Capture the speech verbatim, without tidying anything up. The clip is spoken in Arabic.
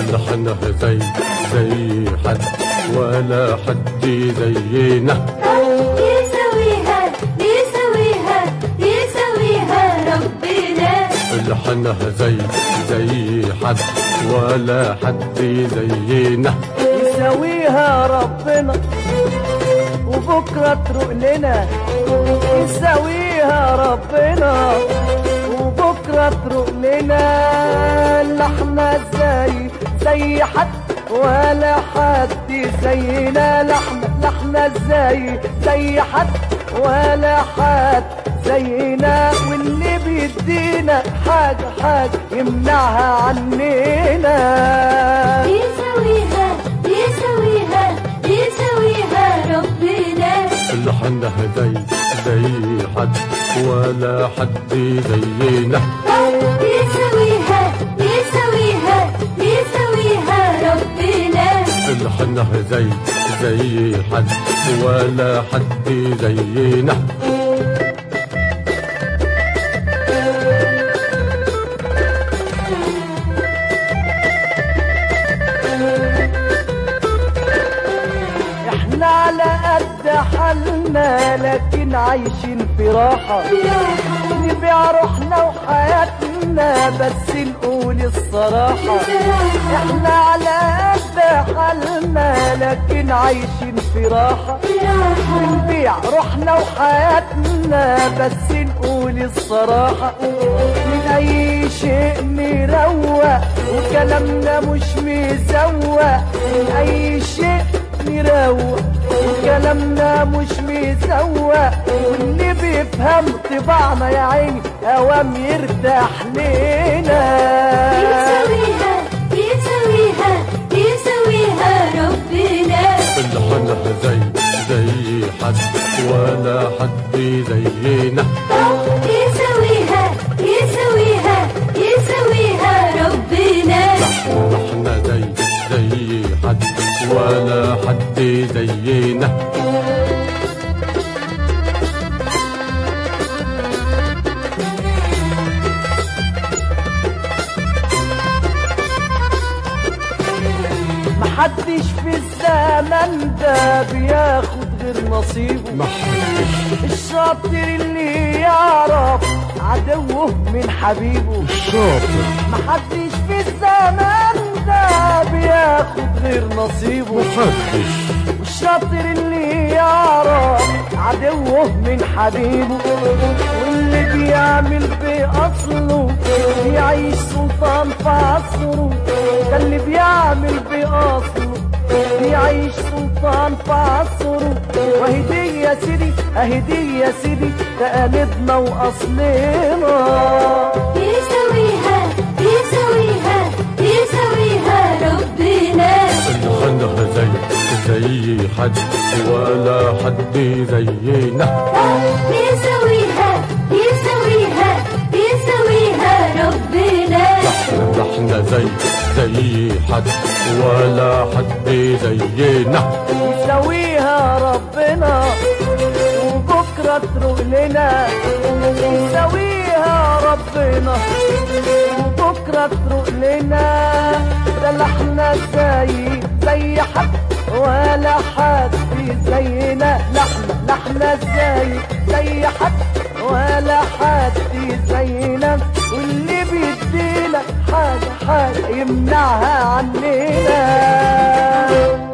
لحنها زي زي حد ولا حد زينا. يسويها يسويها يسويها ربنا. لحنها زي زي حد ولا حد زينا. يسويها ربنا وبكرة تروق لنا. يسويها ربنا وبكرة تروق لنا. لا احنا زي زي حد ولا حد زينا. لا احنا لا احنا زي زي حد ولا حد زينا. واللي بيدينا حاجة حاجة يمنعها عننا. يسويها يسويها يسويها ربنا. لحنها زي زي حد ولا حد زينا. يسويها يسويها يسويها ربنا. لحنها زي زي حد ولا حد زينا. احنا على قد حالنا لكن عايشين في راحة. نبيع روحنا وحياتنا بس نقول الصراحة. احنا على قد حالنا لكن عايشين في راحة. نبيع روحنا وحياتنا بس نقول الصراحة. من اي شيء نروق وكلامنا مش مزوق. من اي شيء نروق وكلامنا مش مزوق. واللي بيفهم طباعنا يا عيني اوام يرتاح لينا. يسويها يسويها يسويها ربنا. لحنها زي زي حد ولا حد زينا. يسويها يسويها يسويها ربنا. احنا زي زي حد ولا حد زينا. محدش في الزمن ده بياخد غير نصيبه. محدش الشاطر اللي يعرف عدوه من حبيبه. الشاطر محدش في الزمن ده بياخد غير نصيبه. محدش الشاطر اللي يعرف عدوه من حبيبه. واللي بيعمل بأصله يعيش سلطان في عصره. ده اللي بيعمل بأصله يعيش سلطان في عصره. وهي دي يا سيدي اهي دي يا سيدي تقاليدنا وأصلنا. يسويها يسويها يسويها ربنا. لحنها زي زي حد ولا حد زينا. يسويها يسويها يسويها ربنا. احنا زي زي حد ولا حد زينا. يسويها ربنا وبكرة تروق لنا. يسويها ربنا وبكرة تروق لنا. ده لا احنا زي زي حد ولا حد زينا. لا احنا لا احنا زي زي حد ولا حد زينا. واللي بيدينا حاجة حاجة يمنعها عننا.